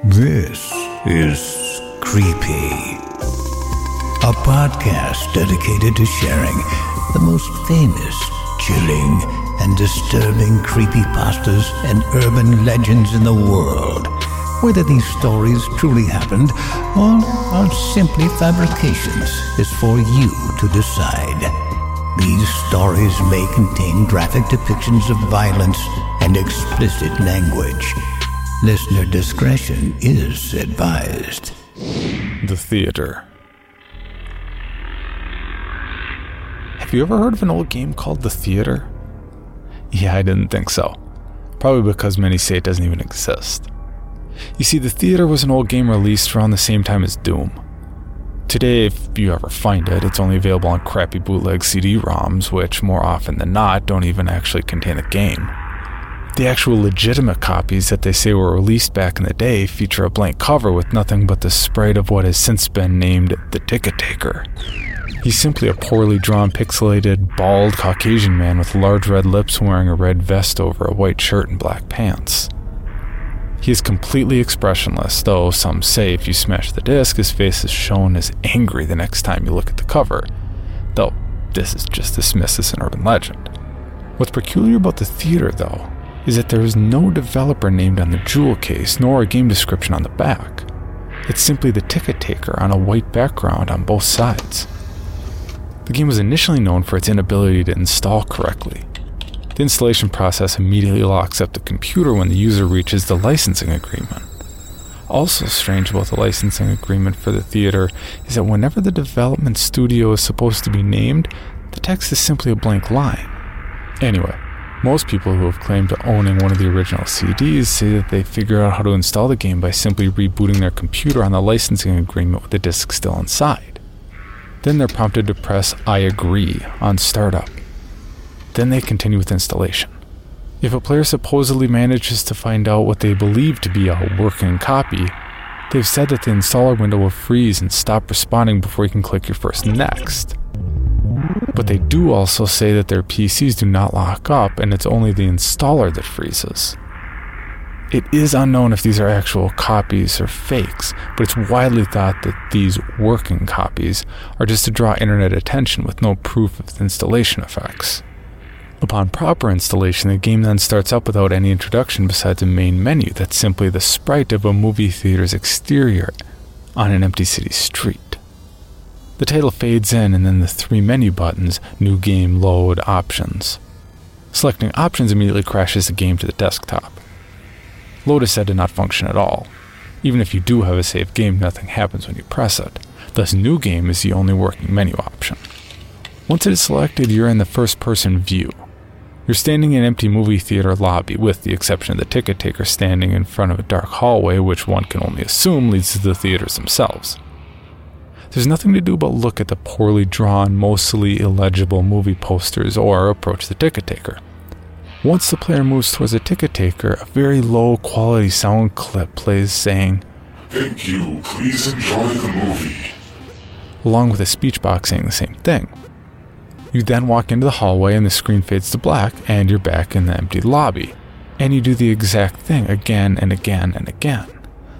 This is Creepy, a podcast dedicated to sharing the most famous, chilling, and disturbing creepypastas and urban legends in the world. Whether these stories truly happened or are simply fabrications is for you to decide. These stories may contain graphic depictions of violence and explicit language. Listener discretion is advised. The Theater. Have you ever heard of an old game called The Theater? Yeah, I didn't think so. Probably because many say it doesn't even exist. You see, The Theater was an old game released around the same time as Doom. Today, if you ever find it, it's only available on crappy bootleg CD-ROMs, which more often than not don't even actually contain the game. The actual legitimate copies that they say were released back in the day feature a blank cover with nothing but the sprite of what has since been named the Ticket Taker. He's simply a poorly drawn, pixelated, bald Caucasian man with large red lips wearing a red vest over a white shirt and black pants. He is completely expressionless, though some say if you smash the disc, his face is shown as angry the next time you look at the cover, though this is just dismissed as an urban legend. What's peculiar about The Theater, though, is that there is no developer named on the jewel case, nor a game description on the back. It's simply the Ticket Taker on a white background on both sides. The game was initially known for its inability to install correctly. The installation process immediately locks up the computer when the user reaches the licensing agreement. Also strange about the licensing agreement for The Theater is that whenever the development studio is supposed to be named, the text is simply a blank line. Anyway, most people who have claimed to owning one of the original CDs say that they figured out how to install the game by simply rebooting their computer on the licensing agreement with the disc still inside. Then they're prompted to press I agree on startup. Then they continue with installation. If a player supposedly manages to find out what they believe to be a working copy, they've said that the installer window will freeze and stop responding before you can click your first next. But they do also say that their PCs do not lock up and it's only the installer that freezes. It is unknown if these are actual copies or fakes, but it's widely thought that these working copies are just to draw internet attention with no proof of the installation effects. Upon proper installation, the game then starts up without any introduction besides a main menu that's simply the sprite of a movie theater's exterior on an empty city street. The title fades in and then the three menu buttons, New Game, Load, Options. Selecting Options immediately crashes the game to the desktop. Load is said to not function at all. Even if you do have a saved game, nothing happens when you press it. Thus, New Game is the only working menu option. Once it is selected, you're in the first-person view. You're standing in an empty movie theater lobby, with the exception of the Ticket Taker standing in front of a dark hallway, which one can only assume leads to the theaters themselves. There's nothing to do but look at the poorly drawn, mostly illegible movie posters or approach the Ticket Taker. Once the player moves towards the Ticket Taker, a very low-quality sound clip plays saying, "Thank you, please enjoy the movie," along with a speech box saying the same thing. You then walk into the hallway and the screen fades to black and you're back in the empty lobby. And you do the exact thing again and again and again.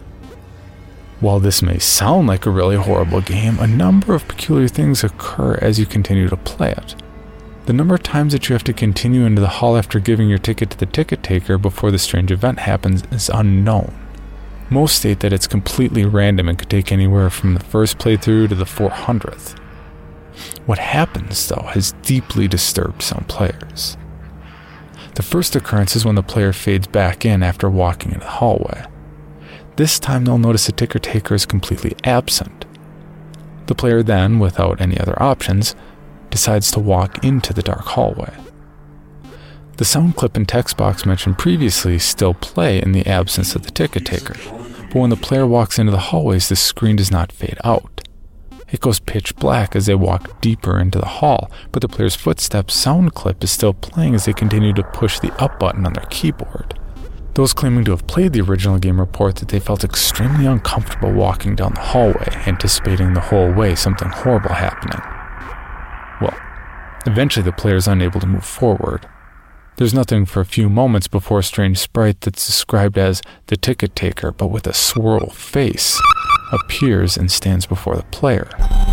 While this may sound like a really horrible game, a number of peculiar things occur as you continue to play it. The number of times that you have to continue into the hall after giving your ticket to the Ticket Taker before the strange event happens is unknown. Most state that it's completely random and could take anywhere from the first playthrough to the 400th. What happens, though, has deeply disturbed some players. The first occurrence is when the player fades back in after walking into the hallway. This time they'll notice the Ticket Taker is completely absent. The player then, without any other options, decides to walk into the dark hallway. The sound clip and text box mentioned previously still play in the absence of the Ticket Taker, but when the player walks into the hallways, the screen does not fade out. It goes pitch black as they walk deeper into the hall, but the player's footsteps sound clip is still playing as they continue to push the up button on their keyboard. Those claiming to have played the original game report that they felt extremely uncomfortable walking down the hallway, anticipating the whole way something horrible happening. Well, eventually the player is unable to move forward. There's nothing for a few moments before a strange sprite that's described as the ticket taker, but with a swirl face, appears and stands before the player.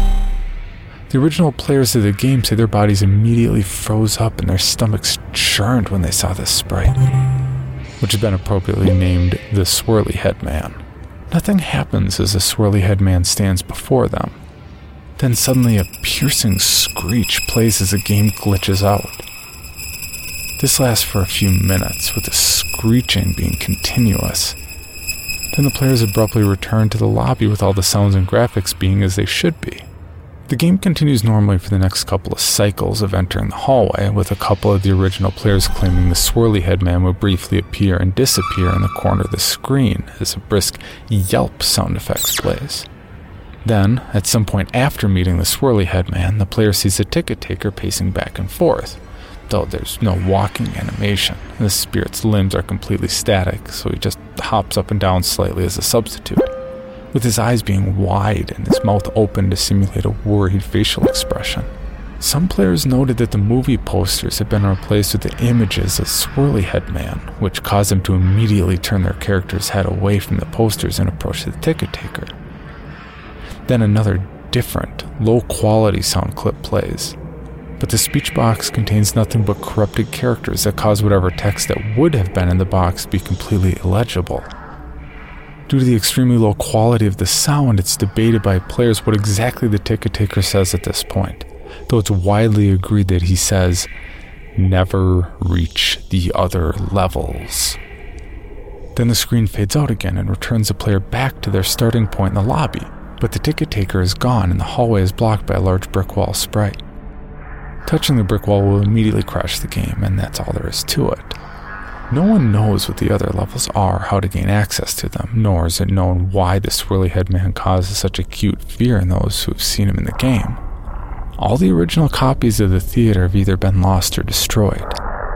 The original players of the game say their bodies immediately froze up and their stomachs churned when they saw this sprite, which has been appropriately named the Swirly Head Man. Nothing happens as the Swirly Head Man stands before them. Then suddenly a piercing screech plays as the game glitches out. This lasts for a few minutes, with the screeching being continuous. Then the players abruptly return to the lobby with all the sounds and graphics being as they should be. The game continues normally for the next couple of cycles of entering the hallway, with a couple of the original players claiming the Swirly Head Man would briefly appear and disappear in the corner of the screen as a brisk yelp sound effect plays. Then, at some point after meeting the Swirly Head Man, the player sees the ticket taker pacing back and forth, though there's no walking animation. The spirit's limbs are completely static, so he just hops up and down slightly as a substitute, with his eyes being wide and his mouth open to simulate a worried facial expression. Some players noted that the movie posters had been replaced with the images of Swirly Head Man, which caused them to immediately turn their character's head away from the posters and approach the ticket taker. Then another different, low-quality sound clip plays, but the speech box contains nothing but corrupted characters that cause whatever text that would have been in the box to be completely illegible. Due to the extremely low quality of the sound, it's debated by players what exactly the ticket taker says at this point, though it's widely agreed that he says, "Never reach the other levels." Then the screen fades out again and returns the player back to their starting point in the lobby, but the ticket taker is gone and the hallway is blocked by a large brick wall sprite. Touching the brick wall will immediately crash the game, and that's all there is to it. No one knows what the other levels are, how to gain access to them, nor is it known why the Swirly Head Man causes such acute fear in those who have seen him in the game. All the original copies of the theater have either been lost or destroyed.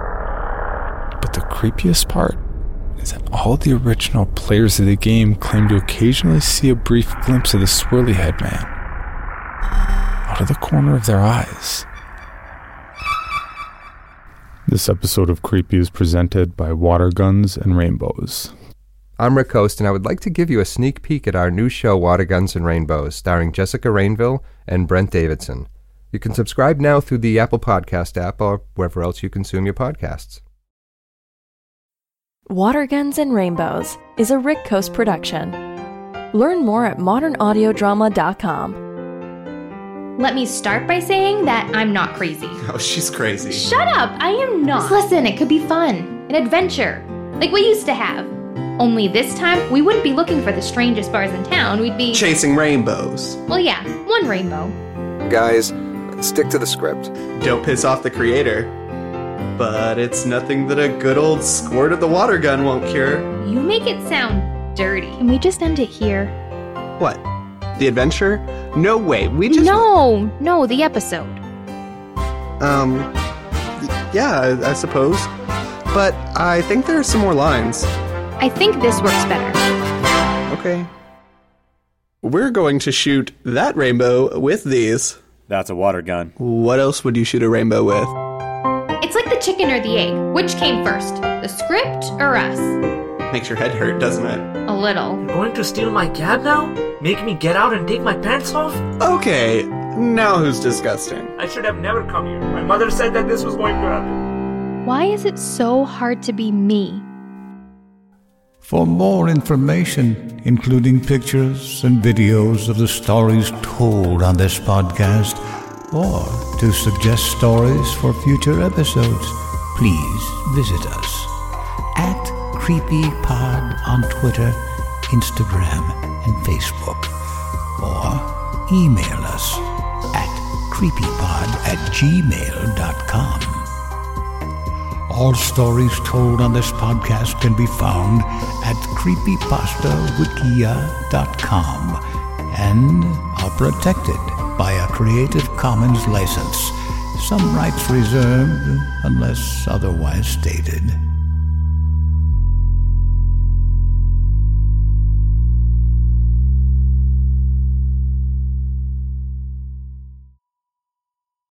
But the creepiest part is that all the original players of the game claim to occasionally see a brief glimpse of the Swirly Head Man out of the corner of their eyes. This episode of Creepy is presented by Water Guns and Rainbows. I'm Rick Host, and I would like to give you a sneak peek at our new show, Water Guns and Rainbows, starring Jessica Rainville and Brent Davidson. You can subscribe now through the Apple Podcast app or wherever else you consume your podcasts. Water Guns and Rainbows is a Rick Coast production. Learn more at modernaudiodrama.com. Let me start by saying that I'm not crazy. Oh, she's crazy. Shut up! I am not. Just listen, it could be fun. An adventure. Like we used to have. Only this time, we wouldn't be looking for the strangest bars in town. We'd be... chasing rainbows. Well, yeah, one rainbow. Guys, stick to the script. Don't piss off the creator. But it's nothing that a good old squirt of the water gun won't cure. You make it sound dirty. Can we just end it here? What? The adventure? No way, we just... No, the episode. Yeah, I suppose. But I think there are some more lines. I think this works better. Okay. We're going to shoot that rainbow with these. That's a water gun. What else would you shoot a rainbow with? It's like the chicken or the egg. Which came first? The script or us? Makes your head hurt, doesn't it? A little. You're going to steal my cab now? Make me get out and take my pants off? Okay, now who's disgusting? I should have never come here. My mother said that this was going to happen. Why is it so hard to be me? For more information, including pictures and videos of the stories told on this podcast, or to suggest stories for future episodes, please visit us at CreepyPod on Twitter, Instagram, and Facebook, or email us at creepypod@gmail.com. All stories told on this podcast can be found at creepypastawikia.com and are protected by a Creative Commons license. Some rights reserved unless otherwise stated.